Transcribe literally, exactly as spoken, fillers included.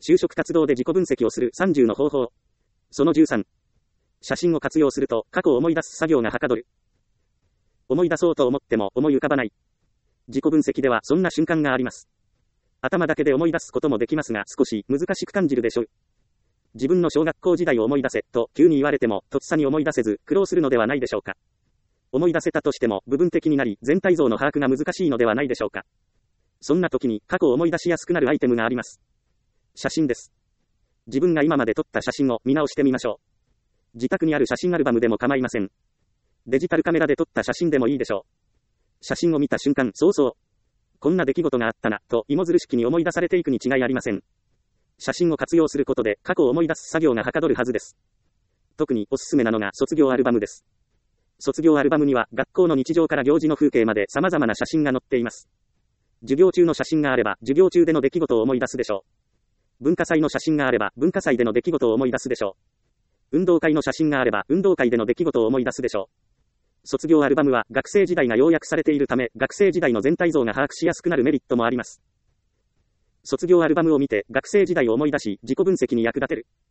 就職活動で自己分析をするさんじゅうの方法。そのじゅうさん。写真を活用すると過去を思い出す作業がはかどる。思い出そうと思っても思い浮かばない。自己分析ではそんな瞬間があります。頭だけで思い出すこともできますが少し難しく感じるでしょう。自分の小学校時代を思い出せと急に言われてもとっさに思い出せず苦労するのではないでしょうか。思い出せたとしても部分的になり全体像の把握が難しいのではないでしょうか。そんな時に過去を思い出しやすくなるアイテムがあります。写真です。自分が今まで撮った写真を見直してみましょう。自宅にある写真アルバムでも構いません。デジタルカメラで撮った写真でもいいでしょう。写真を見た瞬間、そうそう。こんな出来事があったな、と芋づる式に思い出されていくに違いありません。写真を活用することで過去を思い出す作業がはかどるはずです。特におすすめなのが卒業アルバムです。卒業アルバムには学校の日常から行事の風景まで様々な写真が載っています。授業中の写真があれば授業中での出来事を思い出すでしょう。文化祭の写真があれば文化祭での出来事を思い出すでしょう。運動会の写真があれば運動会での出来事を思い出すでしょう。卒業アルバムは学生時代が要約されているため学生時代の全体像が把握しやすくなるメリットもあります。卒業アルバムを見て学生時代を思い出し自己分析に役立てる。